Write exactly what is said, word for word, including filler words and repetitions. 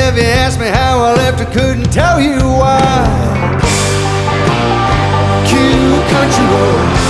if you asked me how I left, I couldn't tell you why. Cute country road,